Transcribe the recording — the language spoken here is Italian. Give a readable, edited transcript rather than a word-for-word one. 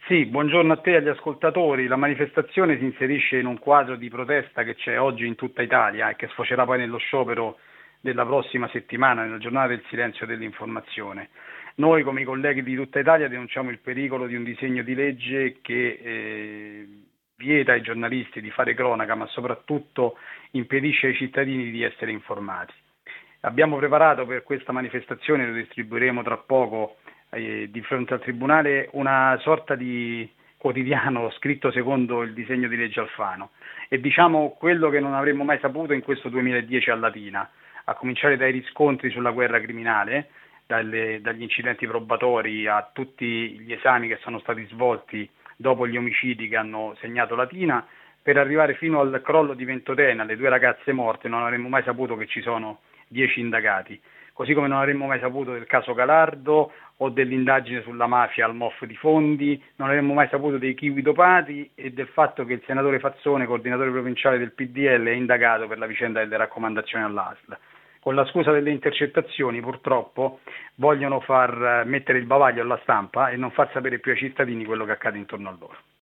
Sì, buongiorno a te e agli ascoltatori. La manifestazione si inserisce in un quadro di protesta che c'è oggi in tutta Italia e che sfocerà poi nello sciopero della prossima settimana, nella giornata del silenzio dell'informazione. Noi, come i colleghi di tutta Italia, denunciamo il pericolo di un disegno di legge che vieta ai giornalisti di fare cronaca, ma soprattutto impedisce ai cittadini di essere informati. Abbiamo preparato per questa manifestazione, lo distribuiremo tra poco di fronte al Tribunale, una sorta di quotidiano scritto secondo il disegno di legge Alfano e diciamo quello che non avremmo mai saputo in questo 2010 a Latina, a cominciare dai riscontri sulla guerra criminale, dagli incidenti probatori a tutti gli esami che sono stati svolti dopo gli omicidi che hanno segnato Latina, per arrivare fino al crollo di Ventotene, alle due ragazze morte. Non avremmo mai saputo che ci sono 10 indagati, così come non avremmo mai saputo del caso Galardo o dell'indagine sulla mafia al MOF di Fondi, non avremmo mai saputo dei kiwi dopati e del fatto che il senatore Fazzone, coordinatore provinciale del PDL, è indagato per la vicenda delle raccomandazioni all'ASL. Con la scusa delle intercettazioni, purtroppo, vogliono far mettere il bavaglio alla stampa e non far sapere più ai cittadini quello che accade intorno a loro.